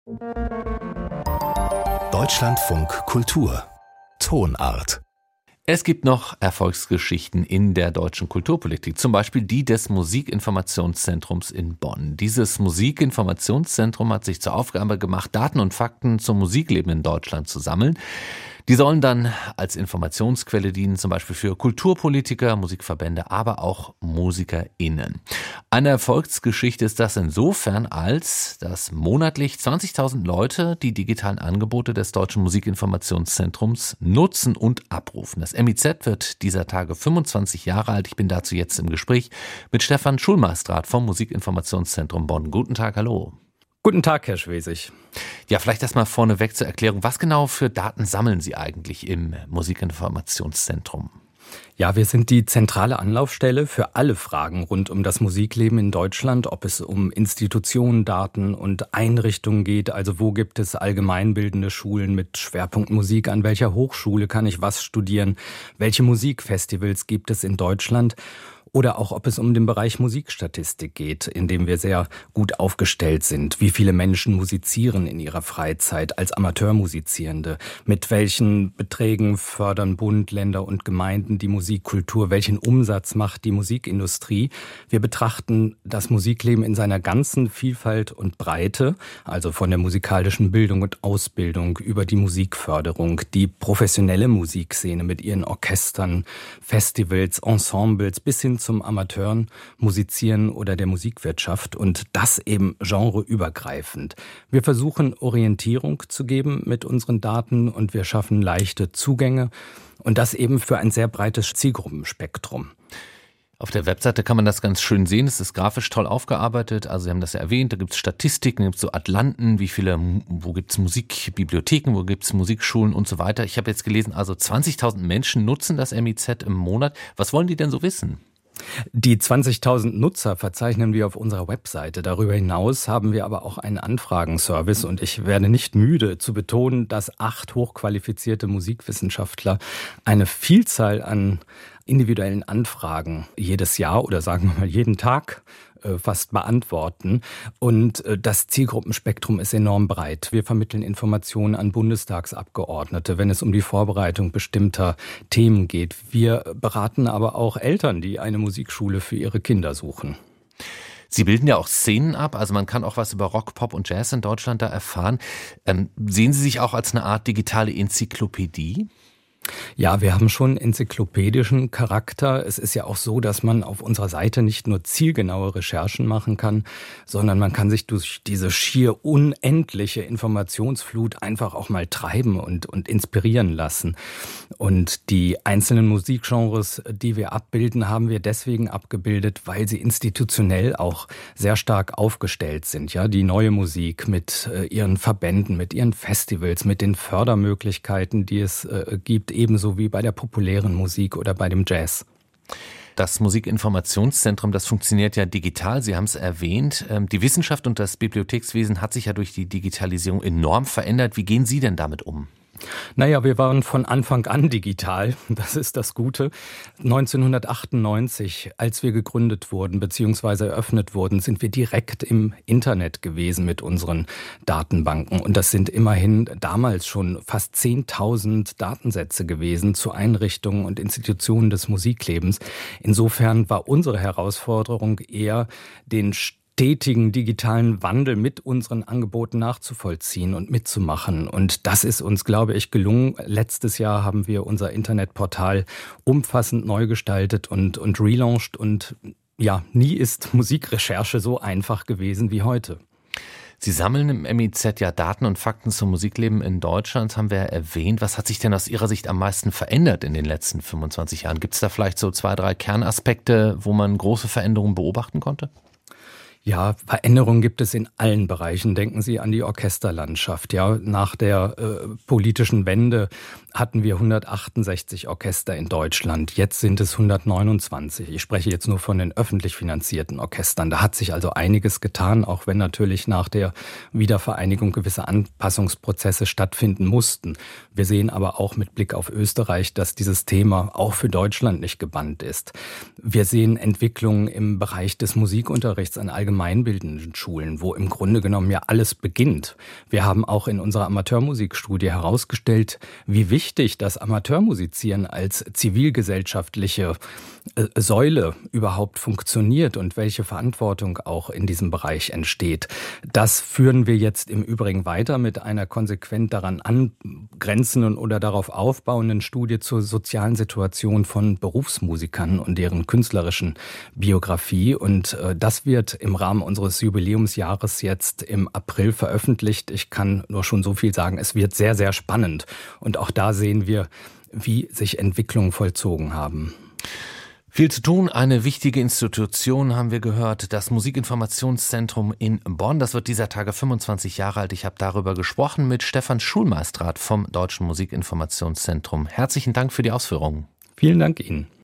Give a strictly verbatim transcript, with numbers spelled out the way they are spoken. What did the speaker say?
Deutschlandfunk Kultur Tonart. Es gibt noch Erfolgsgeschichten in der deutschen Kulturpolitik, zum Beispiel die des Musikinformationszentrums in Bonn. Dieses Musikinformationszentrum hat sich zur Aufgabe gemacht, Daten und Fakten zum Musikleben in Deutschland zu sammeln. Die sollen dann als Informationsquelle dienen, zum Beispiel für Kulturpolitiker, Musikverbände, aber auch MusikerInnen. Eine Erfolgsgeschichte ist das insofern, als dass monatlich zwanzigtausend Leute die digitalen Angebote des Deutschen Musikinformationszentrums nutzen und abrufen. Das M I Z wird dieser Tage fünfundzwanzig Jahre alt. Ich bin dazu jetzt im Gespräch mit Stefan Schulmeistrath vom Musikinformationszentrum Bonn. Guten Tag, hallo. Guten Tag, Herr Schwesig. Ja, vielleicht erstmal vorneweg zur Erklärung. Was genau für Daten sammeln Sie eigentlich im Musikinformationszentrum? Ja, wir sind die zentrale Anlaufstelle für alle Fragen rund um das Musikleben in Deutschland, ob es um Institutionen, Daten und Einrichtungen geht. Also wo gibt es allgemeinbildende Schulen mit Schwerpunkt Musik? An welcher Hochschule kann ich was studieren? Welche Musikfestivals gibt es in Deutschland? Oder auch, ob es um den Bereich Musikstatistik geht, in dem wir sehr gut aufgestellt sind. Wie viele Menschen musizieren in ihrer Freizeit als Amateurmusizierende? Mit welchen Beträgen fördern Bund, Länder und Gemeinden die Musikkultur? Welchen Umsatz macht die Musikindustrie? Wir betrachten das Musikleben in seiner ganzen Vielfalt und Breite, also von der musikalischen Bildung und Ausbildung über die Musikförderung, die professionelle Musikszene mit ihren Orchestern, Festivals, Ensembles bis hin zum Amateuren, Musizieren oder der Musikwirtschaft und das eben genreübergreifend. Wir versuchen Orientierung zu geben mit unseren Daten und wir schaffen leichte Zugänge und das eben für ein sehr breites Zielgruppenspektrum. Auf der Webseite kann man das ganz schön sehen. Es ist grafisch toll aufgearbeitet. Also Sie haben das ja erwähnt, da gibt es Statistiken, da gibt es so Atlanten, wie viele, wo gibt es Musikbibliotheken, wo gibt es Musikschulen und so weiter. Ich habe jetzt gelesen, also zwanzigtausend Menschen nutzen das M I Z im Monat. Was wollen die denn so wissen? Die zwanzigtausend Nutzer verzeichnen wir auf unserer Webseite. Darüber hinaus haben wir aber auch einen Anfragenservice und ich werde nicht müde zu betonen, dass acht hochqualifizierte Musikwissenschaftler eine Vielzahl an individuellen Anfragen jedes Jahr oder sagen wir mal jeden Tag fast beantworten. Und das Zielgruppenspektrum ist enorm breit. Wir vermitteln Informationen an Bundestagsabgeordnete, wenn es um die Vorbereitung bestimmter Themen geht. Wir beraten aber auch Eltern, die eine Musikschule für ihre Kinder suchen. Sie bilden ja auch Szenen ab, also man kann auch was über Rock, Pop und Jazz in Deutschland da erfahren. Ähm, sehen Sie sich auch als eine Art digitale Enzyklopädie? Ja, wir haben schon enzyklopädischen Charakter. Es ist ja auch so, dass man auf unserer Seite nicht nur zielgenaue Recherchen machen kann, sondern man kann sich durch diese schier unendliche Informationsflut einfach auch mal treiben und, und inspirieren lassen. Und die einzelnen Musikgenres, die wir abbilden, haben wir deswegen abgebildet, weil sie institutionell auch sehr stark aufgestellt sind. Ja, die neue Musik mit äh, ihren Verbänden, mit ihren Festivals, mit den Fördermöglichkeiten, die es äh, gibt, ebenso wie bei der populären Musik oder bei dem Jazz. Das Musikinformationszentrum, das funktioniert ja digital, Sie haben es erwähnt. Die Wissenschaft und das Bibliothekswesen hat sich ja durch die Digitalisierung enorm verändert. Wie gehen Sie denn damit um? Naja, wir waren von Anfang an digital, das ist das Gute. neunzehnhundertachtundneunzig, als wir gegründet wurden bzw. eröffnet wurden, sind wir direkt im Internet gewesen mit unseren Datenbanken. Und das sind immerhin damals schon fast zehntausend Datensätze gewesen zu Einrichtungen und Institutionen des Musiklebens. Insofern war unsere Herausforderung eher, den stetigen digitalen Wandel mit unseren Angeboten nachzuvollziehen und mitzumachen. Und das ist uns, glaube ich, gelungen. Letztes Jahr haben wir unser Internetportal umfassend neu gestaltet und, und relaunched. Und ja, nie ist Musikrecherche so einfach gewesen wie heute. Sie sammeln im M I Z ja Daten und Fakten zum Musikleben in Deutschland, das haben wir ja erwähnt. Was hat sich denn aus Ihrer Sicht am meisten verändert in den letzten fünfundzwanzig Jahren? Gibt es da vielleicht so zwei, drei Kernaspekte, wo man große Veränderungen beobachten konnte? Ja, Veränderungen gibt es in allen Bereichen. Denken Sie an die Orchesterlandschaft. Ja, nach der äh, politischen Wende hatten wir hundertachtundsechzig Orchester in Deutschland. Jetzt sind es hundertneunundzwanzig. Ich spreche jetzt nur von den öffentlich finanzierten Orchestern. Da hat sich also einiges getan, auch wenn natürlich nach der Wiedervereinigung gewisse Anpassungsprozesse stattfinden mussten. Wir sehen aber auch mit Blick auf Österreich, dass dieses Thema auch für Deutschland nicht gebannt ist. Wir sehen Entwicklungen im Bereich des Musikunterrichts an allgemeinen allgemeinbildenden Schulen, wo im Grunde genommen ja alles beginnt. Wir haben auch in unserer Amateurmusikstudie herausgestellt, wie wichtig das Amateurmusizieren als zivilgesellschaftliche äh, Säule überhaupt funktioniert und welche Verantwortung auch in diesem Bereich entsteht. Das führen wir jetzt im Übrigen weiter mit einer konsequent daran angrenzenden oder darauf aufbauenden Studie zur sozialen Situation von Berufsmusikern und deren künstlerischen Biografie. Und äh, das wird im Rahmen unseres Jubiläumsjahres jetzt im April veröffentlicht. Ich kann nur schon so viel sagen, es wird sehr, sehr spannend. Und auch da sehen wir, wie sich Entwicklungen vollzogen haben. Viel zu tun, eine wichtige Institution haben wir gehört, das Musikinformationszentrum in Bonn. Das wird dieser Tage fünfundzwanzig Jahre alt. Ich habe darüber gesprochen mit Stefan Schulmeistrat vom Deutschen Musikinformationszentrum. Herzlichen Dank für die Ausführungen. Vielen Dank Ihnen.